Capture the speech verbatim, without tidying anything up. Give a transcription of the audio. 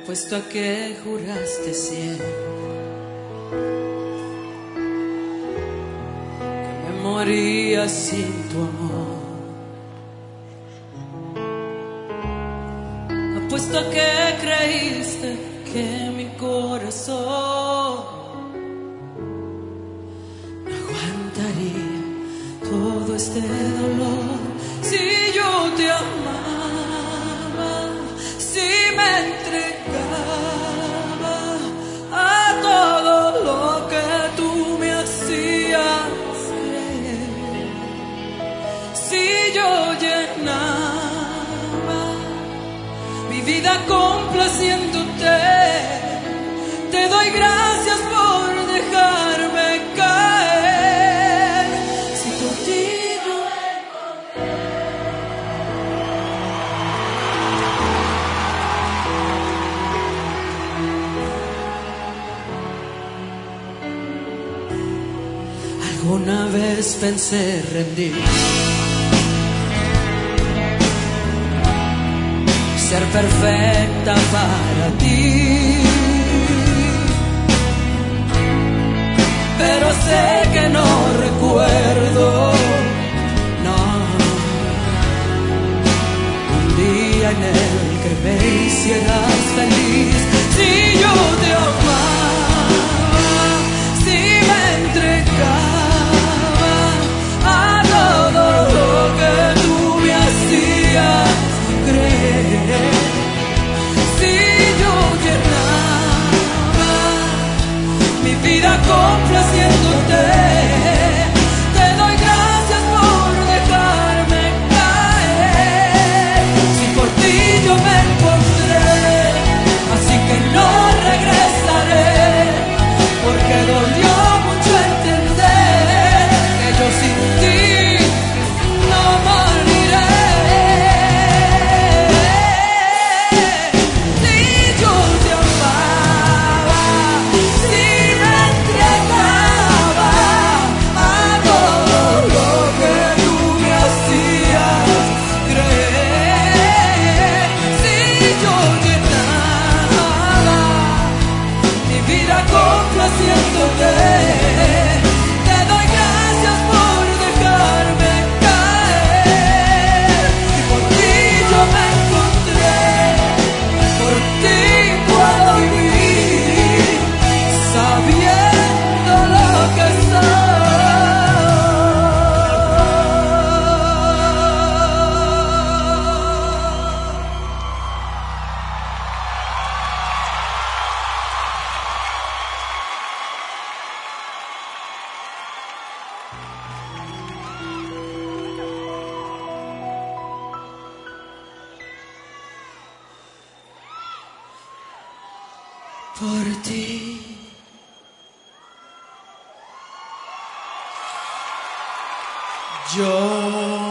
Apuesto a que juraste siempre que me moría sin tu amor. Apuesto a que creíste que mi corazón no aguantaría todo este dolor. Si yo te amaba, si me entregaba a todo lo que tú me hacías creer, si yo llenaba mi vida complaciéndote, te doy gracias por dejarme caer. Si por ti yo alguna vez pensé rendir, ser perfecta para ti, pero sé que no recuerdo, no, un día en el que me hicieras feliz. Si yo te amaba, si me entregaba a todo lo que tú me hacías creer, si yo llenaba mi vida complaciéndote, te doy gracias por dejarme caer. Si por ti yo me encontré, así que no regresaré, porque dolió mucho entender que yo sin ti no moriré. Si yo te amaba, si me entregaba a todo lo que tú me hacías creer, si yo llenaba mi vida complaciéndote, te doy gracias por dejarme caer. Y por ti yo me encontré, por ti puedo vivir, sabiendo lo que por ti. Yo